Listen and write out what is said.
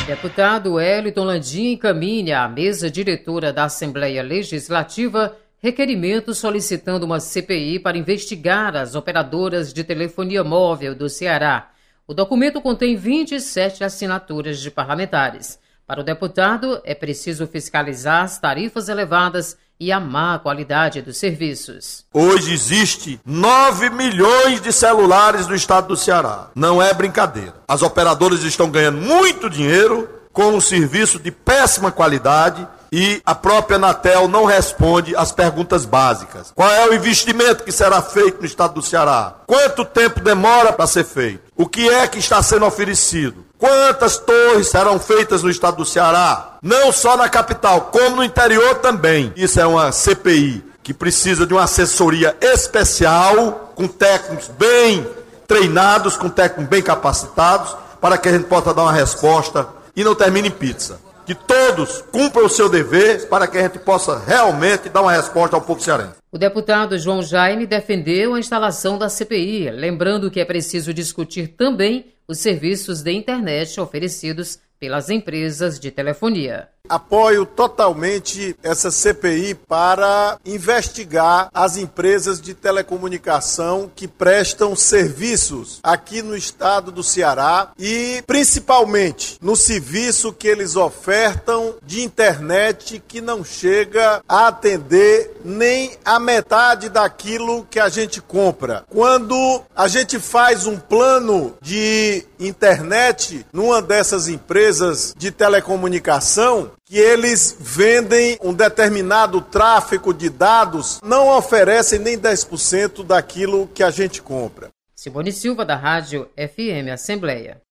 Deputado Wellington Landim encaminha à mesa diretora da Assembleia Legislativa requerimento solicitando uma CPI para investigar as operadoras de telefonia móvel do Ceará. O documento contém 27 assinaturas de parlamentares. Para o deputado, é preciso fiscalizar as tarifas elevadas e a má qualidade dos serviços. Hoje existe 9 milhões de celulares no estado do Ceará. Não é brincadeira. As operadoras estão ganhando muito dinheiro com um serviço de péssima qualidade e a própria Anatel não responde às perguntas básicas. Qual é o investimento que será feito no estado do Ceará? Quanto tempo demora para ser feito? O que é que está sendo oferecido? Quantas torres serão feitas no estado do Ceará? Não só na capital, como no interior também. Isso é uma CPI que precisa de uma assessoria especial, com técnicos bem treinados, com técnicos bem capacitados, para que a gente possa dar uma resposta e não termine em pizza. Que todos cumpram o seu dever para que a gente possa realmente dar uma resposta ao povo cearense. O deputado João Jaime defendeu a instalação da CPI, lembrando que é preciso discutir também os serviços de internet oferecidos pelas empresas de telefonia. Apoio totalmente essa CPI para investigar as empresas de telecomunicação que prestam serviços aqui no estado do Ceará e principalmente no serviço que eles ofertam de internet que não chega a atender nem a metade daquilo que a gente compra. Quando a gente faz um plano de internet numa dessas empresas de telecomunicação, que eles vendem um determinado tráfego de dados, não oferecem nem 10% daquilo que a gente compra. Simone Silva, da Rádio FM Assembleia.